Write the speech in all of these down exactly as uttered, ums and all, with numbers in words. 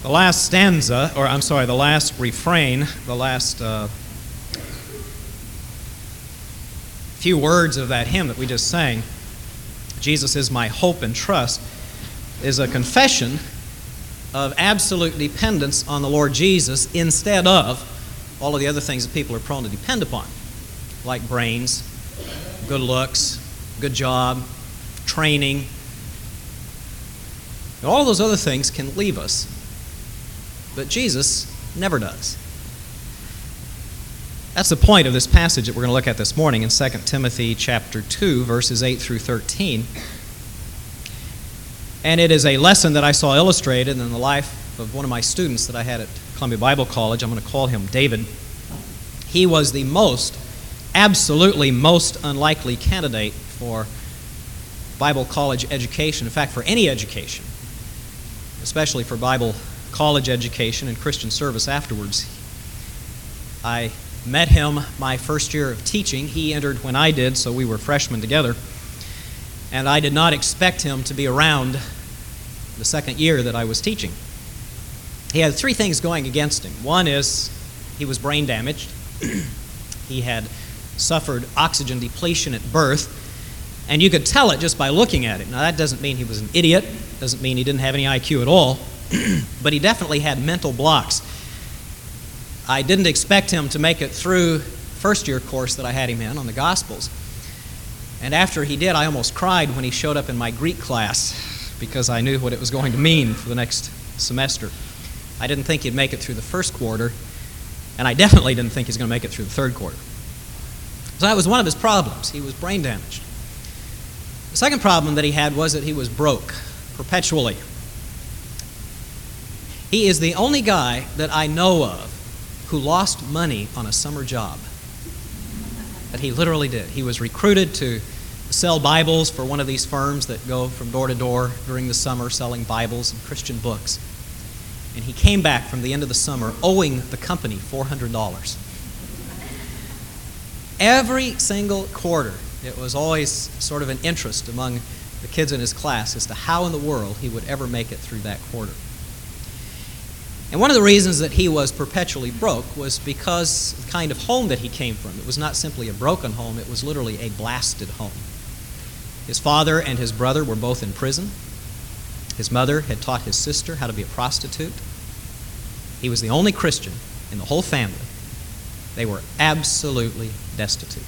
The last stanza, or I'm sorry, the last refrain, the last uh, few words of that hymn that we just sang, Jesus is my hope and trust, is a confession of absolute dependence on the Lord Jesus instead of all of the other things that people are prone to depend upon, like brains, good looks, good job, training. All of those other things can leave us, but Jesus never does. That's the point of this passage that we're going to look at this morning in Second Timothy chapter two, verses eight through thirteen. And it is a lesson that I saw illustrated in the life of one of my students that I had at Columbia Bible College. I'm going to call him David. He was the most, absolutely most unlikely candidate for Bible college education. In fact, for any education, especially for Bible college education and Christian service afterwards. I met him my first year of teaching. He entered when I did, so we were freshmen together. And I did not expect him to be around the second year that I was teaching. He had three things going against him. One is he was brain damaged. He had suffered oxygen depletion at birth, and you could tell it just by looking at him. Now, that doesn't mean he was an idiot, doesn't mean he didn't have any I Q at all, but he definitely had mental blocks. I didn't expect him to make it through the first year course that I had him in on the Gospels. And after he did, I almost cried when he showed up in my Greek class because I knew what it was going to mean for the next semester. I didn't think he'd make it through the first quarter, and I definitely didn't think he was going to make it through the third quarter. So that was one of his problems. He was brain damaged. The second problem that he had was that he was broke perpetually. He is the only guy that I know of who lost money on a summer job. That he literally did. He was recruited to sell Bibles for one of these firms that go from door to door during the summer selling Bibles and Christian books. And he came back from the end of the summer owing the company four hundred dollars. Every single quarter, it was always sort of an interest among the kids in his class as to how in the world he would ever make it through that quarter. And one of the reasons that he was perpetually broke was because the kind of home that he came from. It was not simply a broken home, it was literally a blasted home. His father and his brother were both in prison. His mother had taught his sister how to be a prostitute. He was the only Christian in the whole family. They were absolutely destitute.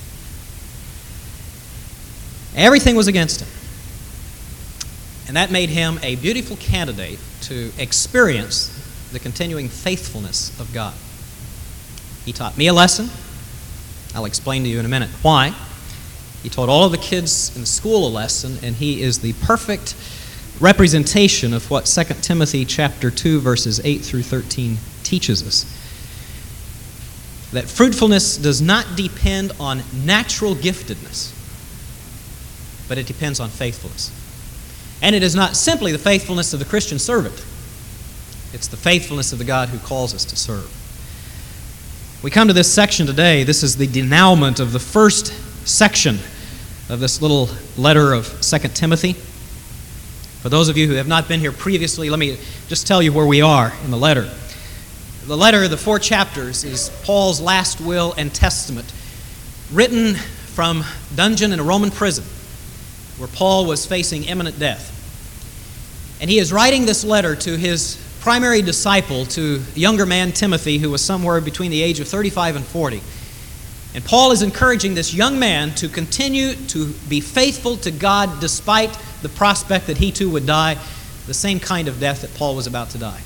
Everything was against him. And that made him a beautiful candidate to experience the continuing faithfulness of God. He taught me a lesson. I'll explain to you in a minute why. He taught all of the kids in the school a lesson, and he is the perfect representation of what Second Timothy chapter two, verses eight through thirteen teaches us. That fruitfulness does not depend on natural giftedness, but it depends on faithfulness. And it is not simply the faithfulness of the Christian servant. It's the faithfulness of the God who calls us to serve. We come to this section today. This is the denouement of the first section of this little letter of Second Timothy. For those of you who have not been here previously, let me just tell you where we are in the letter. The letter, the four chapters, is Paul's last will and testament, written from dungeon in a Roman prison where Paul was facing imminent death. And he is writing this letter to his primary disciple, to a younger man, Timothy, who was somewhere between the age of thirty-five and forty. And Paul is encouraging this young man to continue to be faithful to God despite the prospect that he too would die the same kind of death that Paul was about to die.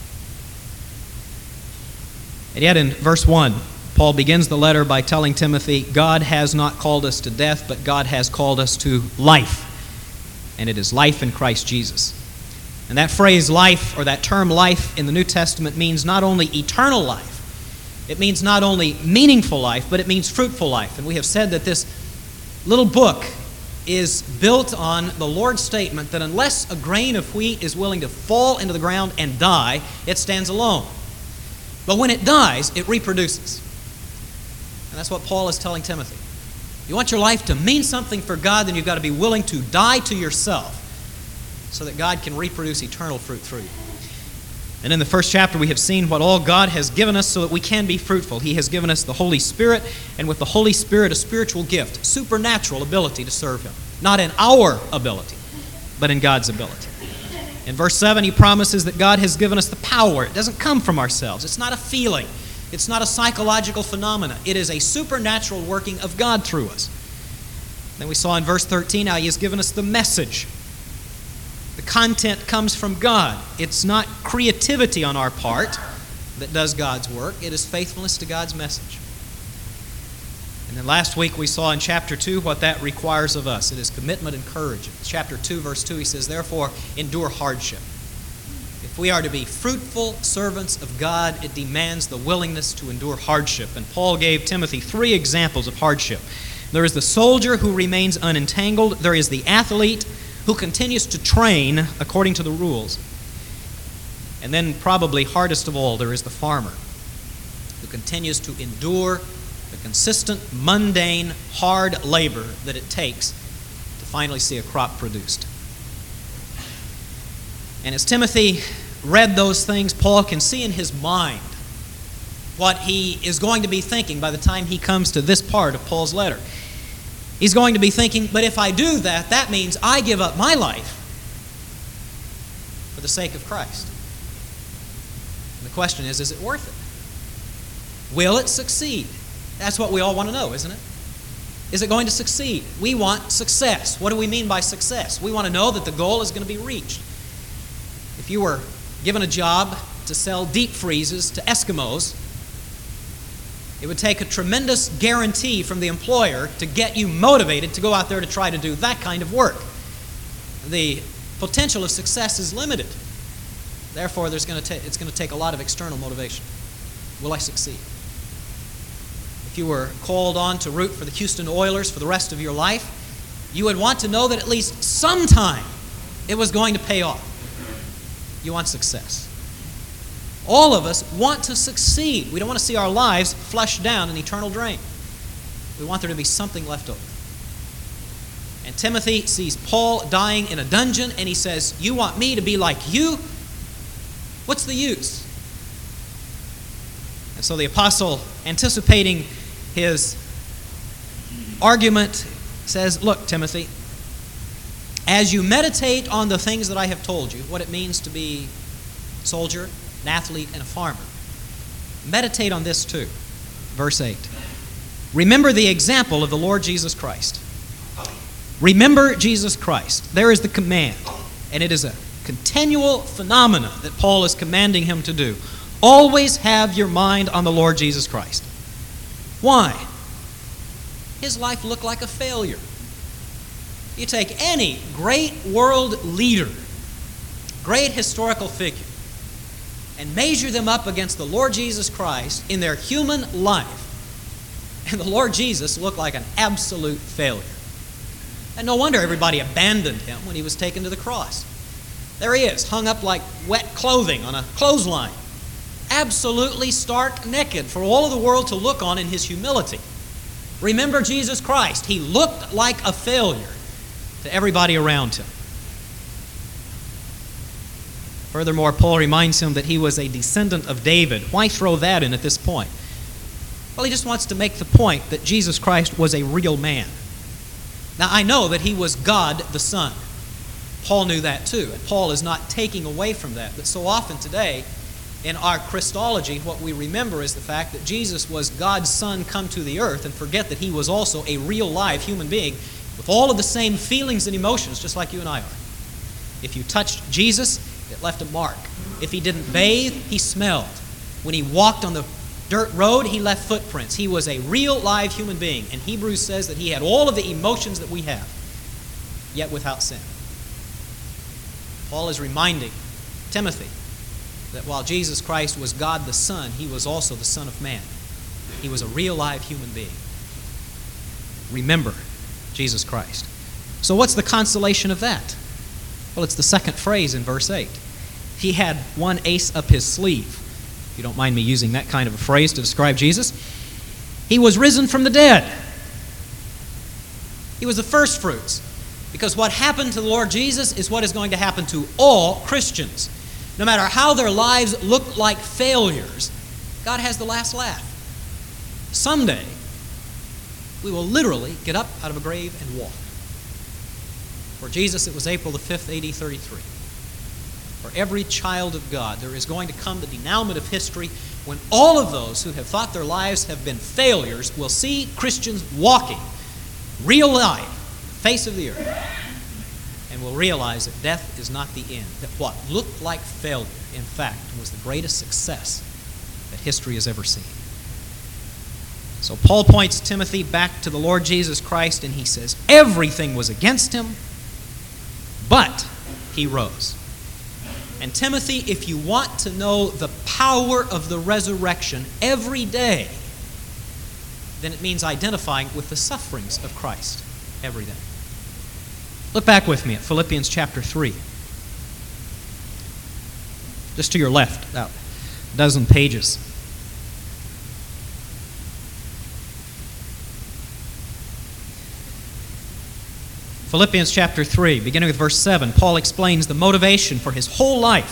And yet in verse one, Paul begins the letter by telling Timothy, God has not called us to death, but God has called us to life. And it is life in Christ Jesus. And that phrase life, or that term life in the New Testament, means not only eternal life, it means not only meaningful life, but it means fruitful life. And we have said that this little book is built on the Lord's statement that unless a grain of wheat is willing to fall into the ground and die, it stands alone. But when it dies, it reproduces. And that's what Paul is telling Timothy. You want your life to mean something for God, then you've got to be willing to die to yourself so that God can reproduce eternal fruit through you. And in the first chapter, we have seen what all God has given us so that we can be fruitful. He has given us the Holy Spirit, and with the Holy Spirit, a spiritual gift, supernatural ability to serve Him. Not in our ability, but in God's ability. In verse seven, he promises that God has given us the power. It doesn't come from ourselves. It's not a feeling. It's not a psychological phenomenon. It is a supernatural working of God through us. Then we saw in verse thirteen how He has given us the message. The content comes from God. It's not creativity on our part that does God's work. It is faithfulness to God's message. And then last week we saw in chapter two what that requires of us. It is commitment and courage. In chapter two, verse two, he says, therefore, endure hardship. If we are to be fruitful servants of God, it demands the willingness to endure hardship. And Paul gave Timothy three examples of hardship. There is the soldier who remains unentangled. There is the athlete who continues to train according to the rules. And then probably hardest of all, there is the farmer who continues to endure the consistent, mundane, hard labor that it takes to finally see a crop produced. And as Timothy read those things, Paul can see in his mind what he is going to be thinking by the time he comes to this part of Paul's letter. He's going to be thinking, but if I do that, that means I give up my life for the sake of Christ. And the question is, is it worth it? Will it succeed? That's what we all want to know, isn't it? Is it going to succeed? We want success. What do we mean by success? We want to know that the goal is going to be reached. If you were given a job to sell deep freezes to Eskimos, it would take a tremendous guarantee from the employer to get you motivated to go out there to try to do that kind of work. The potential of success is limited. Therefore, there's going to ta- it's going to take a lot of external motivation. Will I succeed? If you were called on to root for the Houston Oilers for the rest of your life, you would want to know that at least sometime it was going to pay off. You want success. All of us want to succeed. We don't want to see our lives flushed down an eternal drain. We want there to be something left over. And Timothy sees Paul dying in a dungeon, and he says, you want me to be like you? What's the use? And so the apostle, anticipating his argument, says, look, Timothy, as you meditate on the things that I have told you, what it means to be a soldier, an athlete, and a farmer, meditate on this too. Verse eight. Remember the example of the Lord Jesus Christ. Remember Jesus Christ. There is the command, and it is a continual phenomena that Paul is commanding him to do. Always have your mind on the Lord Jesus Christ. Why? His life looked like a failure. You take any great world leader, great historical figure, and measure them up against the Lord Jesus Christ in their human life, and the Lord Jesus looked like an absolute failure. And no wonder everybody abandoned him when he was taken to the cross. There he is, hung up like wet clothing on a clothesline, absolutely stark naked for all of the world to look on in his humility. Remember Jesus Christ. He looked like a failure to everybody around him. Furthermore, Paul reminds him that he was a descendant of David. Why throw that in at this point? Well, he just wants to make the point that Jesus Christ was a real man. Now, I know that he was God the Son. Paul knew that too, and Paul is not taking away from that. But so often today, in our Christology, what we remember is the fact that Jesus was God's Son come to the earth, and forget that he was also a real live human being with all of the same feelings and emotions, just like you and I are. If you touched Jesus, it left a mark. If he didn't bathe, he smelled. When he walked on the dirt road, he left footprints. He was a real live human being, and Hebrews says that he had all of the emotions that we have, yet without sin. Paul is reminding Timothy that while Jesus Christ was God the Son, he was also the Son of Man. He was a real live human being. Remember Jesus Christ. So what's the consolation of that? Well, it's the second phrase in verse eight. He had one ace up his sleeve. If you don't mind me using that kind of a phrase to describe Jesus. He was risen from the dead. He was the first fruits. Because what happened to the Lord Jesus is what is going to happen to all Christians. no matter how their lives look like failures, God has the last laugh. Someday, we will literally get up out of a grave and walk. For Jesus, it was April the fifth, A D thirty-three. For every child of God, there is going to come the denouement of history when all of those who have thought their lives have been failures will see Christians walking, real life, face of the earth, and will realize that death is not the end, that what looked like failure, in fact, was the greatest success that history has ever seen. So Paul points Timothy back to the Lord Jesus Christ, and he says, everything was against him, but he rose. And Timothy, if you want to know the power of the resurrection every day, then it means identifying with the sufferings of Christ every day. Look back with me at Philippians chapter three. Just to your left, about a dozen pages. Philippians chapter three, beginning with verse seven, Paul explains the motivation for his whole life.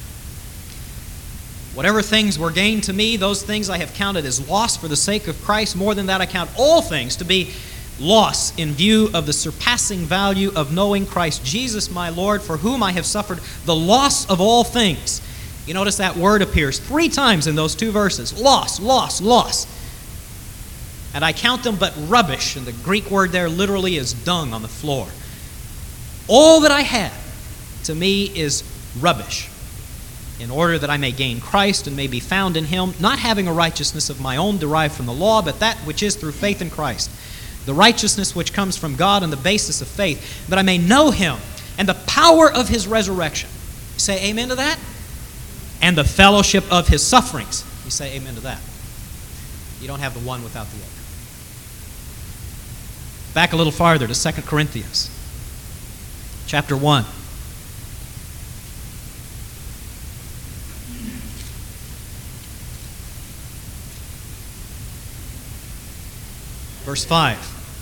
Whatever things were gained to me, those things I have counted as loss for the sake of Christ. More than that, I count all things to be loss in view of the surpassing value of knowing Christ Jesus my Lord, for whom I have suffered the loss of all things. You notice that word appears three times in those two verses. Loss, loss, loss. And I count them but rubbish, and the Greek word there literally is dung on the floor. All that I have to me is rubbish, in order that I may gain Christ and may be found in him, not having a righteousness of my own derived from the law, but that which is through faith in Christ, the righteousness which comes from God on the basis of faith, that I may know him and the power of his resurrection. You say amen to that? And the fellowship of his sufferings. You say amen to that. You don't have the one without the other. Back a little farther to Second Corinthians, chapter one. Verse five.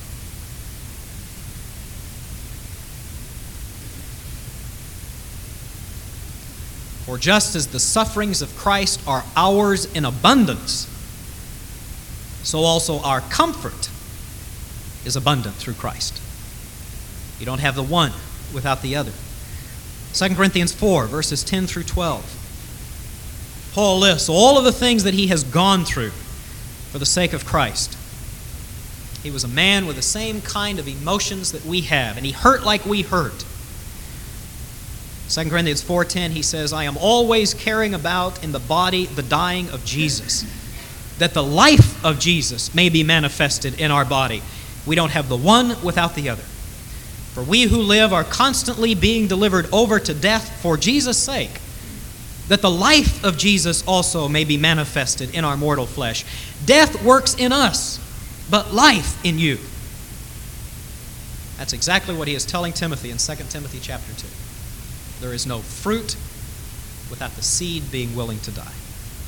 For just as the sufferings of Christ are ours in abundance, so also our comfort is abundant through Christ. You don't have the one without the other. Second Corinthians four, verses ten through twelve. Paul lists all of the things that he has gone through for the sake of Christ. He was a man with the same kind of emotions that we have, and he hurt like we hurt. Second Corinthians four ten, he says, I am always carrying about in the body the dying of Jesus, that the life of Jesus may be manifested in our body. We don't have the one without the other. For we who live are constantly being delivered over to death for Jesus' sake, that the life of Jesus also may be manifested in our mortal flesh. Death works in us, but life in you. That's exactly what he is telling Timothy in Second Timothy chapter two. There is no fruit without the seed being willing to die.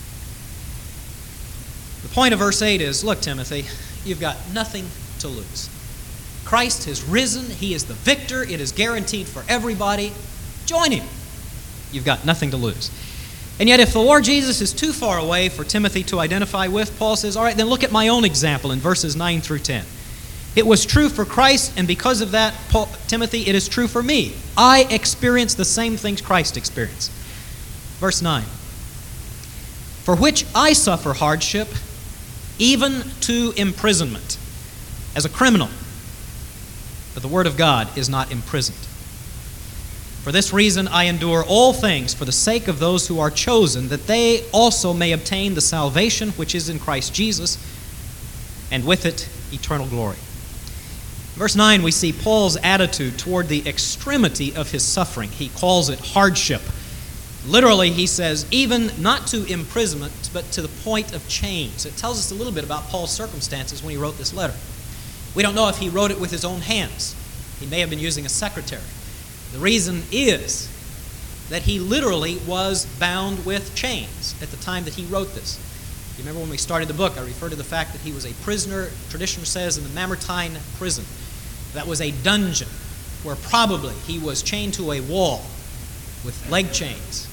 The point of verse eight is, look, Timothy, you've got nothing to lose. Christ has risen. He is the victor. It is guaranteed for everybody. Join him. You've got nothing to lose. And yet if the Lord Jesus is too far away for Timothy to identify with, Paul says, all right, then look at my own example in verses nine through ten. It was true for Christ, and because of that, Paul, Timothy, it is true for me. I experience the same things Christ experienced. Verse nine. For which I suffer hardship, even to imprisonment, as a criminal. But the word of God is not imprisoned. For this reason I endure all things for the sake of those who are chosen, that they also may obtain the salvation which is in Christ Jesus, and with it eternal glory. Verse nine, we see Paul's attitude toward the extremity of his suffering. He calls it hardship. Literally, he says, even not to imprisonment, but to the point of chains. It tells us a little bit about Paul's circumstances when he wrote this letter. We don't know if he wrote it with his own hands. He may have been using a secretary. The reason is that he literally was bound with chains at the time that he wrote this. You remember when we started the book, I referred to the fact that he was a prisoner, tradition says, in the Mamertine prison. That was a dungeon where probably he was chained to a wall with leg chains.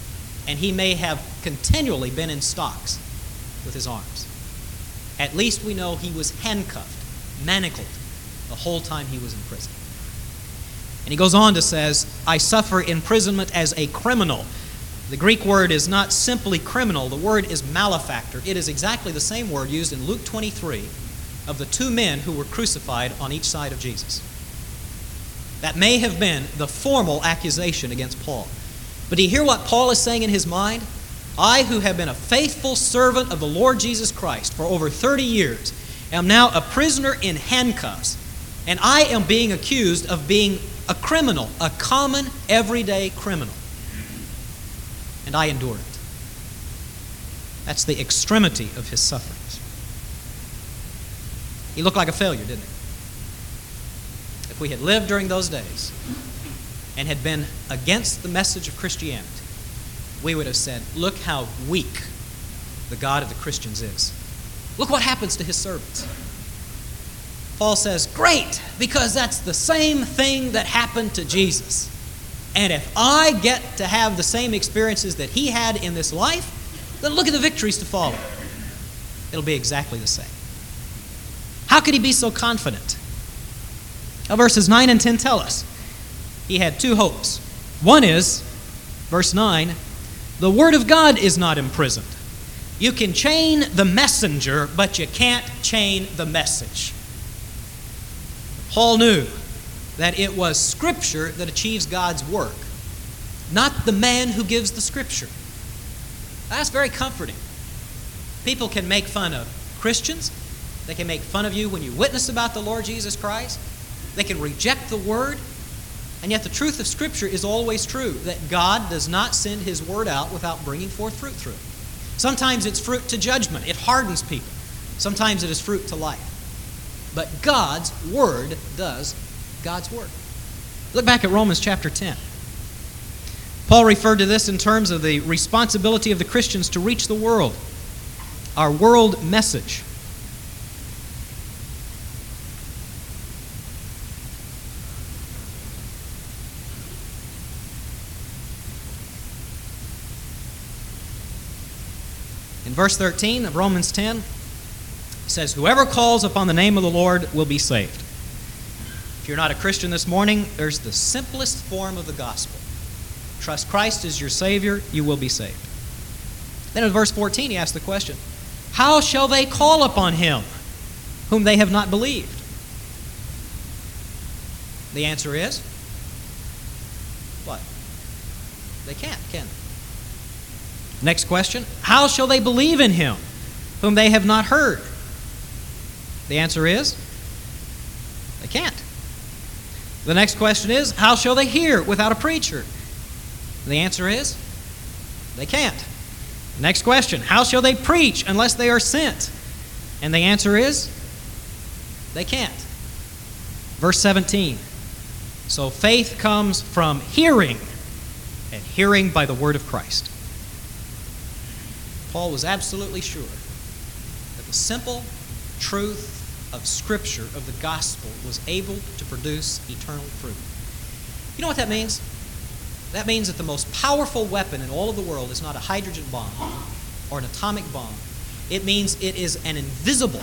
and he may have continually been in stocks with his arms. At least we know he was handcuffed, manacled, the whole time he was in prison. And he goes on to says, I suffer imprisonment as a criminal. The Greek word is not simply criminal. The word is malefactor. It is exactly the same word used in Luke twenty-three of the two men who were crucified on each side of Jesus. That may have been the formal accusation against Paul. But do you hear what Paul is saying in his mind? I, who have been a faithful servant of the Lord Jesus Christ for over thirty years, am now a prisoner in handcuffs, and I am being accused of being a criminal, a common, everyday criminal. And I endure it. That's the extremity of his sufferings. He looked like a failure, didn't he? If we had lived during those days and had been against the message of Christianity, we would have said, look how weak the God of the Christians is. Look what happens to his servants. Paul says, great, because that's the same thing that happened to Jesus. And if I get to have the same experiences that he had in this life, then look at the victories to follow. It'll be exactly the same. How could he be so confident? Now, verses nine and ten tell us he had two hopes. One is, verse nine, the word of God is not imprisoned. You can chain the messenger, but you can't chain the message. Paul knew that it was Scripture that achieves God's work, not the man who gives the Scripture. That's very comforting. People can make fun of Christians. They can make fun of you when you witness about the Lord Jesus Christ. They can reject the Word. And yet the truth of Scripture is always true, that God does not send His Word out without bringing forth fruit through it. Sometimes it's fruit to judgment. It hardens people. Sometimes it is fruit to life. But God's Word does God's work. Look back at Romans chapter ten. Paul referred to this in terms of the responsibility of the Christians to reach the world. Our world message. In verse thirteen of Romans ten, it says, whoever calls upon the name of the Lord will be saved. If you're not a Christian this morning, there's the simplest form of the gospel. Trust Christ as your Savior, you will be saved. Then in verse fourteen, he asks the question, how shall they call upon him whom they have not believed? The answer is, what? They can't, can they? Next question, how shall they believe in him whom they have not heard? The answer is, they can't. The next question is, how shall they hear without a preacher? The answer is, they can't. The next question, how shall they preach unless they are sent? And the answer is, they can't. Verse seventeen, so faith comes from hearing, and hearing by the word of Christ. Paul was absolutely sure that the simple truth of Scripture, of the gospel, was able to produce eternal fruit. You know what that means? That means that the most powerful weapon in all of the world is not a hydrogen bomb or an atomic bomb. It means it is an invisible,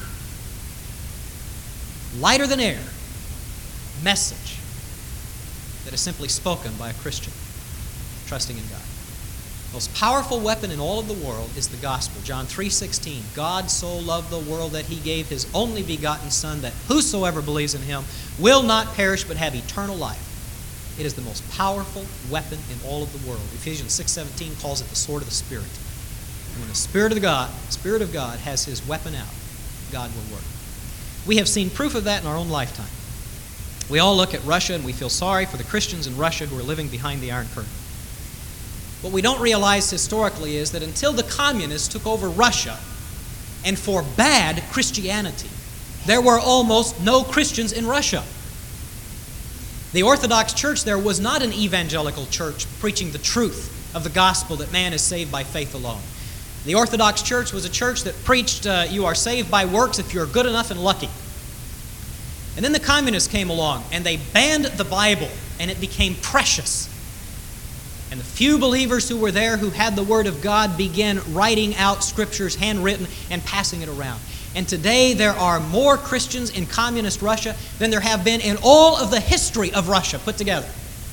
lighter than air message that is simply spoken by a Christian trusting in God. The most powerful weapon in all of the world is the gospel. John three sixteen, God so loved the world that he gave his only begotten Son, that whosoever believes in him will not perish but have eternal life. It is the most powerful weapon in all of the world. Ephesians six seventeen calls it the sword of the Spirit. And when the Spirit of God, Spirit of God has his weapon out, God will work. We have seen proof of that in our own lifetime. We all look at Russia and we feel sorry for the Christians in Russia who are living behind the Iron Curtain. What we don't realize historically is that until the communists took over Russia and forbade Christianity, there were almost no Christians in Russia. The Orthodox Church there was not an evangelical church preaching the truth of the gospel that man is saved by faith alone. The Orthodox Church was a church that preached uh, you are saved by works if you're good enough and lucky. And then the communists came along and they banned the Bible and it became precious. And the few believers who were there who had the Word of God began writing out Scriptures handwritten and passing it around. And today there are more Christians in communist Russia than there have been in all of the history of Russia put together.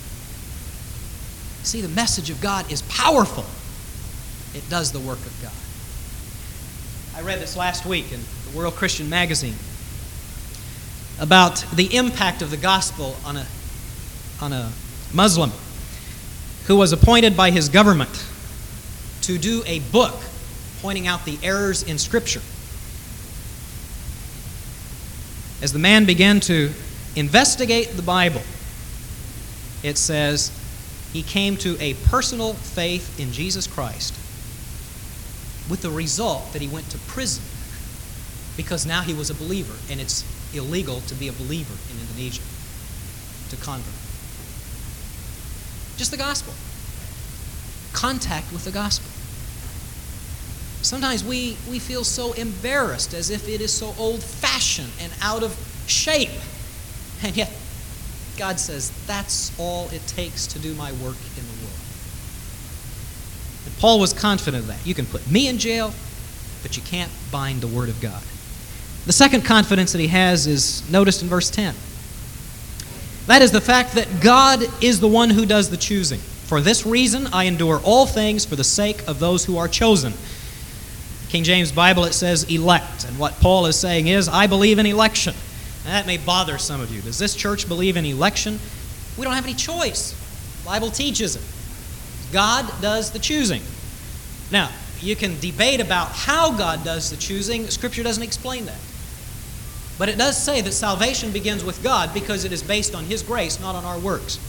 See, the message of God is powerful. It does the work of God. I read this last week in the World Christian Magazine about the impact of the gospel on a, on a Muslim who was appointed by his government to do a book pointing out the errors in Scripture. As the man began to investigate the Bible, it says he came to a personal faith in Jesus Christ, with the result that he went to prison because now he was a believer, and it's illegal to be a believer in Indonesia, to convert. Just the gospel. Contact with the gospel. Sometimes we, we feel so embarrassed as if it is so old-fashioned and out of shape. And yet, God says, that's all it takes to do my work in the world. And Paul was confident of that. You can put me in jail, but you can't bind the Word of God. The second confidence that he has is noticed in verse ten. That is the fact that God is the one who does the choosing. For this reason, I endure all things for the sake of those who are chosen. King James Bible, it says elect. And what Paul is saying is, I believe in election. And that may bother some of you. Does this church believe in election? We don't have any choice. The Bible teaches it. God does the choosing. Now, you can debate about how God does the choosing. Scripture doesn't explain that. But it does say that salvation begins with God because it is based on His grace, not on our works.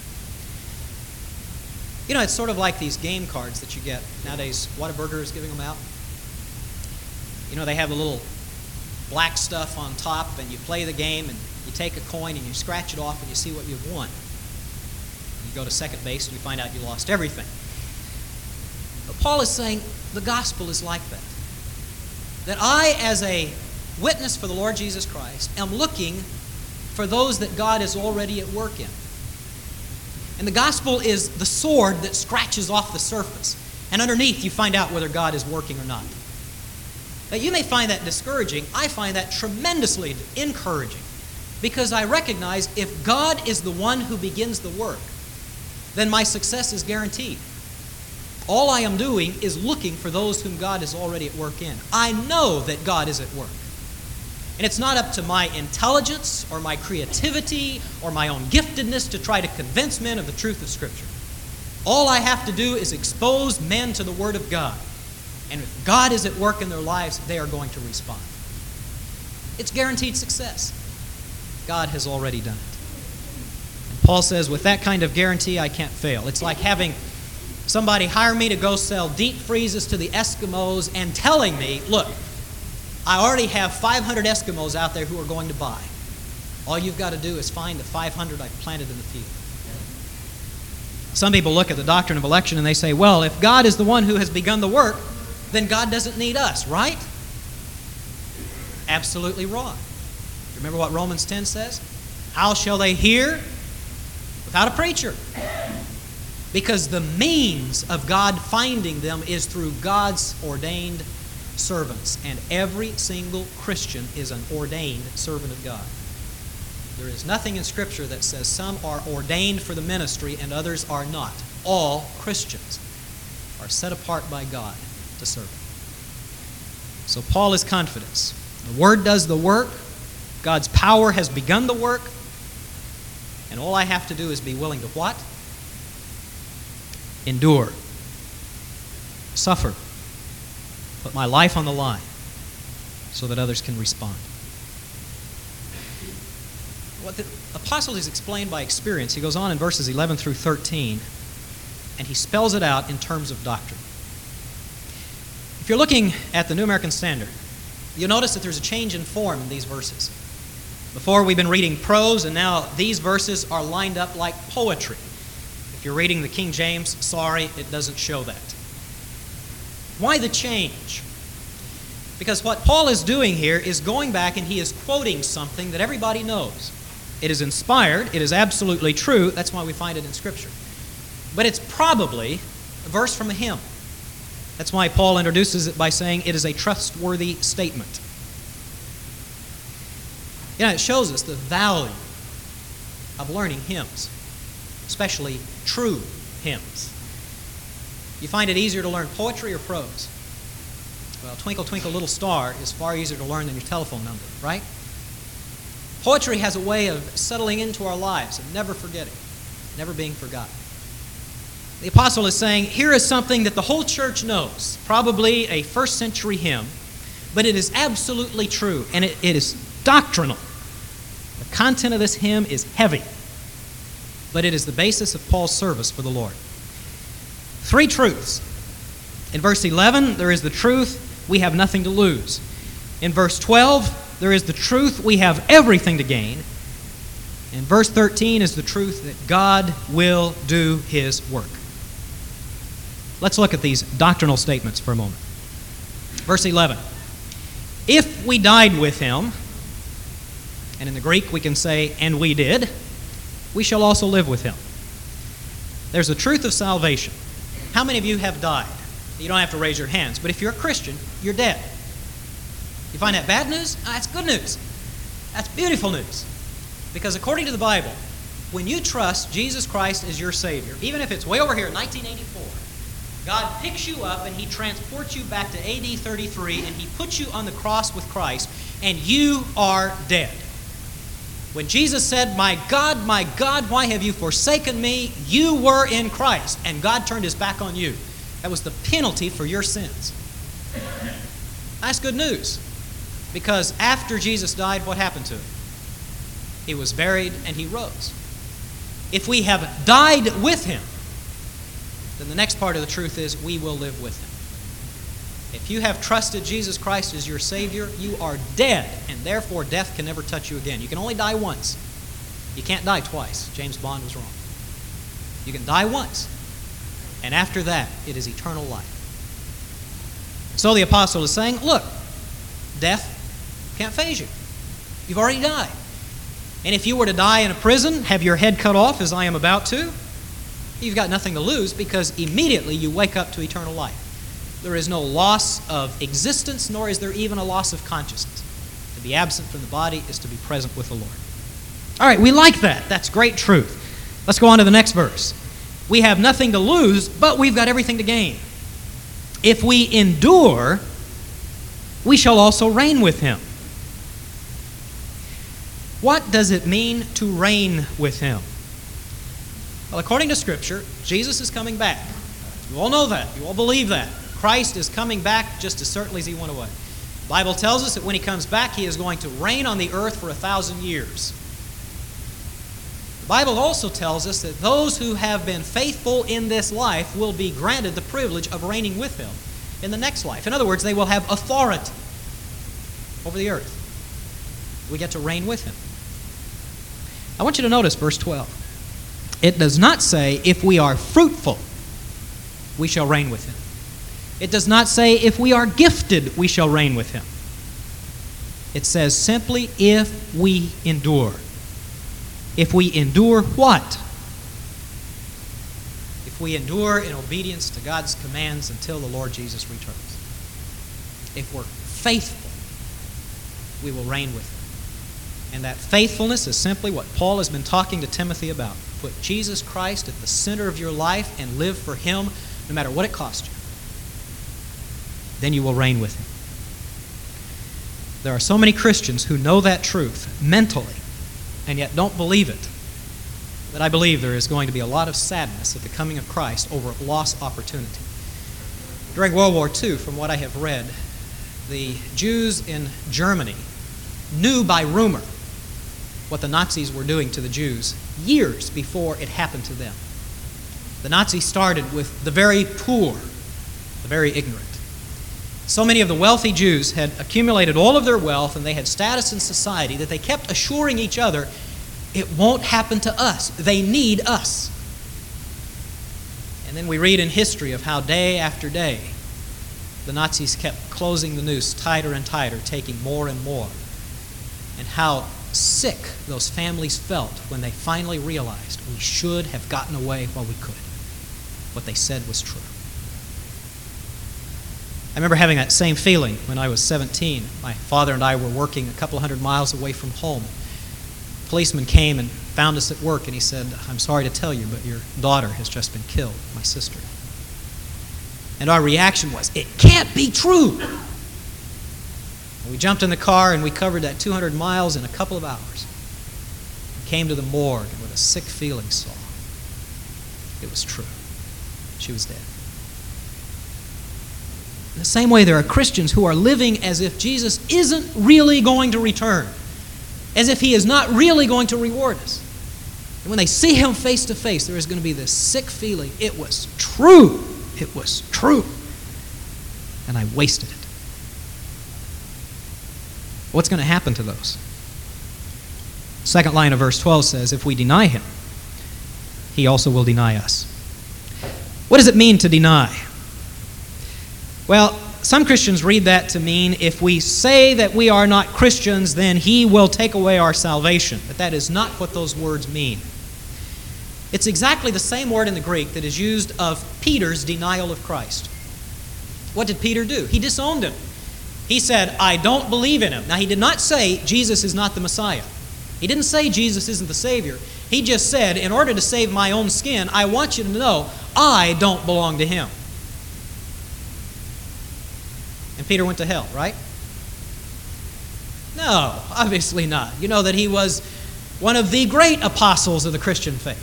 You know, it's sort of like these game cards that you get nowadays. Whataburger is giving them out. You know, they have a little black stuff on top, and you play the game, and you take a coin, and you scratch it off, and you see what you've won. You go to second base, and you find out you lost everything. But Paul is saying the gospel is like that. That I, as a witness for the Lord Jesus Christ, am looking for those that God is already at work in. And the gospel is the sword that scratches off the surface. And underneath, you find out whether God is working or not. Now, you may find that discouraging. I find that tremendously encouraging, because I recognize if God is the one who begins the work, then my success is guaranteed. All I am doing is looking for those whom God is already at work in. I know that God is at work. And it's not up to my intelligence or my creativity or my own giftedness to try to convince men of the truth of Scripture. All I have to do is expose men to the Word of God. And if God is at work in their lives, they are going to respond. It's guaranteed success. God has already done it. And Paul says, with that kind of guarantee, I can't fail. It's like having somebody hire me to go sell deep freezes to the Eskimos and telling me, look, I already have five hundred Eskimos out there who are going to buy. All you've got to do is find the five hundred I've planted in the field. Some people look at the doctrine of election and they say, well, if God is the one who has begun the work, then God doesn't need us, right? Absolutely wrong. Remember what Romans ten says? How shall they hear without a preacher? Because the means of God finding them is through God's ordained servants. And every single Christian is an ordained servant of God. There is nothing in Scripture that says some are ordained for the ministry and others are not. All Christians are set apart by God to serve Him. So Paul is confident. The Word does the work. God's power has begun the work. And all I have to do is be willing to what? Endure. Suffer. Put my life on the line so that others can respond. What the apostle is explained by experience. He goes on in verses eleven through thirteen, and he spells it out in terms of doctrine. If you're looking at the New American Standard, you'll notice that there's a change in form in these verses. Before, we've been reading prose, and now these verses are lined up like poetry. If you're reading the King James, sorry, it doesn't show that. Why the change? Because what Paul is doing here is going back and he is quoting something that everybody knows. It is inspired. It is absolutely true. That's why we find it in Scripture. but it's probably a verse from a hymn. That's why Paul introduces it by saying it is a trustworthy statement. You know, it shows us the value of learning hymns, especially true hymns. You find it easier to learn poetry or prose? Well, Twinkle, Twinkle, Little Star is far easier to learn than your telephone number, right? Poetry has a way of settling into our lives and never forgetting, never being forgotten. The apostle is saying, here is something that the whole church knows, probably a first century hymn, but it is absolutely true, and it, it is doctrinal. The content of this hymn is heavy, but it is the basis of Paul's service for the Lord. Three truths. In verse eleven, there is the truth, we have nothing to lose. In verse twelve, there is the truth, we have everything to gain. And verse thirteen is the truth that God will do His work. Let's look at these doctrinal statements for a moment. Verse eleven. If we died with Him, and in the Greek we can say, and we did, we shall also live with Him. There's the truth of salvation. How many of you have died? You don't have to raise your hands, but if you're a Christian, you're dead. You find that bad news? Ah, that's good news. That's beautiful news. Because according to the Bible, when you trust Jesus Christ as your Savior, even if it's way over here in nineteen eighty-four, God picks you up and He transports you back to A D thirty-three and He puts you on the cross with Christ, and you are dead. When Jesus said, "My God, my God, why have you forsaken me?" you were in Christ, and God turned His back on you. That was the penalty for your sins. That's good news. Because after Jesus died, what happened to Him? He was buried and He rose. If we have died with Him, then the next part of the truth is we will live with Him. If you have trusted Jesus Christ as your Savior, you are dead, and therefore death can never touch you again. You can only die once. You can't die twice. James Bond was wrong. You can die once, and after that, it is eternal life. So the apostle is saying, look, death can't faze you. You've already died. And if you were to die in a prison, have your head cut off as I am about to, you've got nothing to lose, because immediately you wake up to eternal life. There is no loss of existence, nor is there even a loss of consciousness. To be absent from the body is to be present with the Lord. All right, we like that. That's great truth. Let's go on to the next verse. We have nothing to lose, but we've got everything to gain. If we endure, we shall also reign with Him. What does it mean to reign with Him? Well, according to Scripture, Jesus is coming back. You all know that. You all believe that. Christ is coming back just as certainly as He went away. The Bible tells us that when He comes back, He is going to reign on the earth for a thousand years. The Bible also tells us that those who have been faithful in this life will be granted the privilege of reigning with Him in the next life. In other words, they will have authority over the earth. We get to reign with Him. I want you to notice verse twelve. It does not say, if we are fruitful, we shall reign with Him. It does not say, if we are gifted, we shall reign with Him. It says simply, if we endure. If we endure what? If we endure in obedience to God's commands until the Lord Jesus returns. If we're faithful, we will reign with Him. And that faithfulness is simply what Paul has been talking to Timothy about. Put Jesus Christ at the center of your life and live for Him no matter what it costs you. Then you will reign with Him. There are so many Christians who know that truth mentally and yet don't believe it, that I believe there is going to be a lot of sadness at the coming of Christ over lost opportunity. During World War Two, from what I have read, the Jews in Germany knew by rumor what the Nazis were doing to the Jews years before it happened to them. The Nazis started with the very poor, the very ignorant. So many of the wealthy Jews had accumulated all of their wealth and they had status in society that they kept assuring each other, it won't happen to us. They need us. And then we read in history of how day after day the Nazis kept closing the noose tighter and tighter, taking more and more. And how sick those families felt when they finally realized we should have gotten away while we could. what they said was true. I remember having that same feeling when I was seventeen. My father and I were working a couple hundred miles away from home. A policeman came and found us at work, and he said, "I'm sorry to tell you, but your daughter has just been killed, my sister." And our reaction was, "It can't be true!" And we jumped in the car and we covered that two hundred miles in a couple of hours. We came to the morgue and with a sick feeling saw it was true. She was dead. In the same way, there are Christians who are living as if Jesus isn't really going to return, as if he is not really going to reward us. And when they see him face to face, there is going to be this sick feeling, it was true, it was true, and I wasted it. What's going to happen to those? Second line of verse twelve says, if we deny him, he also will deny us. What does it mean to deny? Well, some Christians read that to mean if we say that we are not Christians, then he will take away our salvation. But that is not what those words mean. It's exactly the same word in the Greek that is used of Peter's denial of Christ. What did Peter do? He disowned him. He said, I don't believe in him. Now, he did not say Jesus is not the Messiah. He didn't say Jesus isn't the Savior. He just said, in order to save my own skin, I want you to know I don't belong to him. And Peter went to hell, right? No, obviously not. You know that he was one of the great apostles of the Christian faith.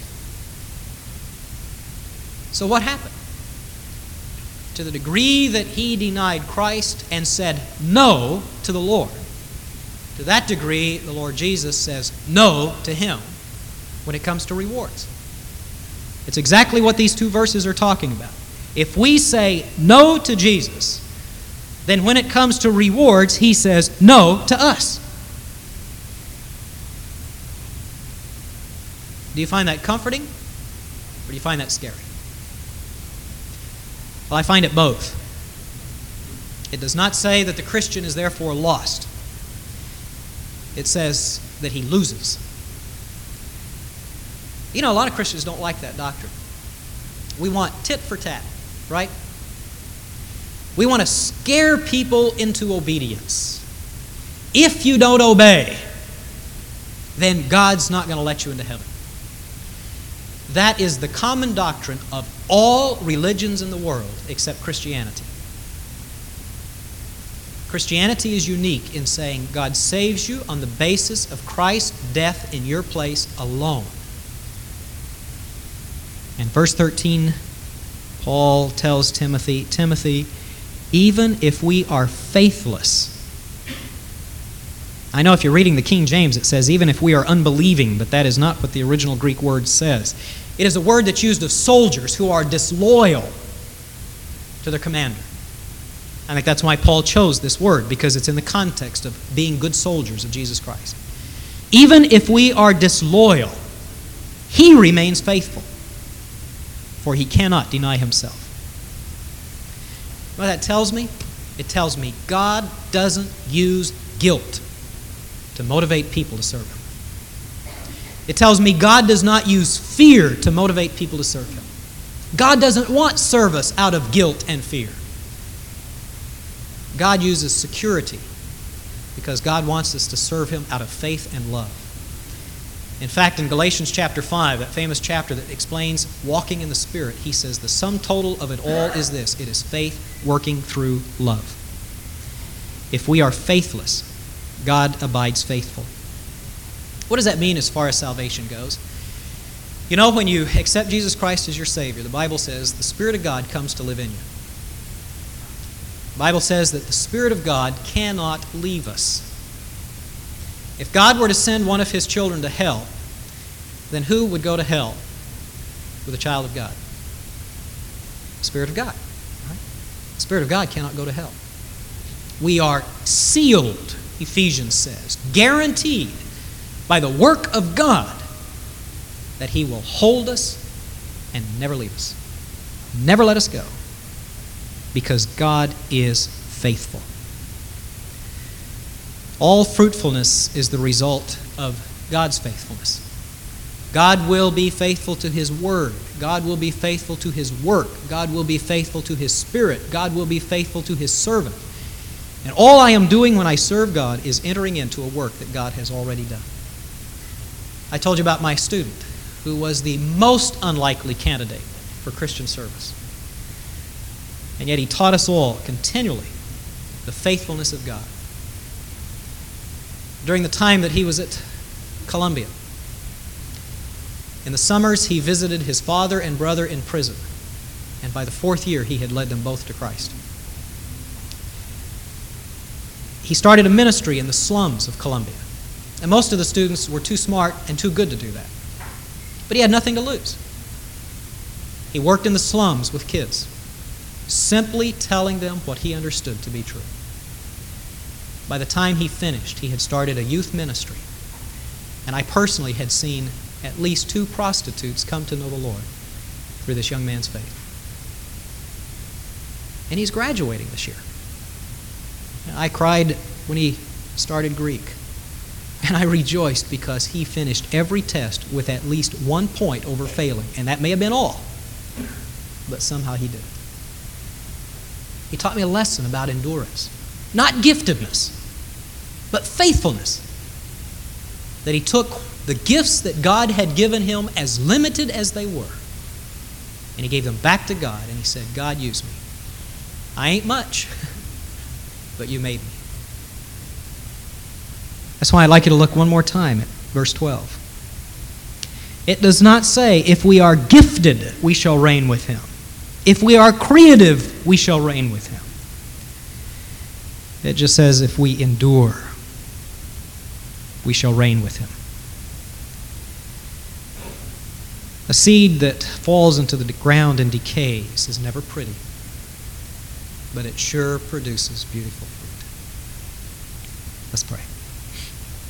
So what happened? To the degree that he denied Christ and said no to the Lord, to that degree, the Lord Jesus says no to him when it comes to rewards. It's exactly what these two verses are talking about. If we say no to Jesus, then when it comes to rewards, he says no to us. Do you find that comforting, or do you find that scary? Well, I find it both. It does not say that the Christian is therefore lost. It says that he loses. You know, a lot of Christians don't like that doctrine. We want tit for tat, right? We want to scare people into obedience. If you don't obey, then God's not going to let you into heaven. That is the common doctrine of all religions in the world except Christianity. Christianity is unique in saying God saves you on the basis of Christ's death in your place alone. In verse thirteen, Paul tells Timothy, Timothy, even if we are faithless. I know if you're reading the King James, it says, even if we are unbelieving, but that is not what the original Greek word says. It is a word that's used of soldiers who are disloyal to their commander. I think that's why Paul chose this word, because it's in the context of being good soldiers of Jesus Christ. Even if we are disloyal, he remains faithful, for he cannot deny himself. What that tells me? It tells me God doesn't use guilt to motivate people to serve him. It tells me God does not use fear to motivate people to serve him. God doesn't want service out of guilt and fear. God uses security because God wants us to serve him out of faith and love. In fact, in Galatians chapter five, that famous chapter that explains walking in the Spirit, he says the sum total of it all is this: it is faith working through love. If we are faithless, God abides faithful. What does that mean as far as salvation goes? You know, when you accept Jesus Christ as your Savior, the Bible says the Spirit of God comes to live in you. The Bible says that the Spirit of God cannot leave us. If God were to send one of his children to hell, then who would go to hell with a child of God? The Spirit of God. Right? The Spirit of God cannot go to hell. We are sealed, Ephesians says, guaranteed by the work of God that he will hold us and never leave us. Never let us go. Because God is faithful. All fruitfulness is the result of God's faithfulness. God will be faithful to His Word. God will be faithful to His work. God will be faithful to His Spirit. God will be faithful to His servant. And all I am doing when I serve God is entering into a work that God has already done. I told you about my student, who was the most unlikely candidate for Christian service. And yet he taught us all continually the faithfulness of God. During the time that he was at Columbia, in the summers he visited his father and brother in prison, and by the fourth year he had led them both to Christ. He started a ministry in the slums of Columbia, and most of the students were too smart and too good to do that. But he had nothing to lose. He worked in the slums with kids, simply telling them what he understood to be true. By the time he finished, he had started a youth ministry, and I personally had seen at least two prostitutes come to know the Lord through this young man's faith. And he's graduating this year. I cried when he started Greek, and I rejoiced because he finished every test with at least one point over failing, and that may have been all, but somehow he did. He taught me a lesson about endurance, not giftedness, but faithfulness. That he took the gifts that God had given him, as limited as they were, and he gave them back to God, and he said, God, use me. I ain't much, but you made me. That's why I'd like you to look one more time at verse twelve. It does not say, if we are gifted, we shall reign with him. If we are creative, we shall reign with him. It just says, if we endure, we shall reign with him. A seed that falls into the ground and decays is never pretty, but it sure produces beautiful fruit. Let's pray.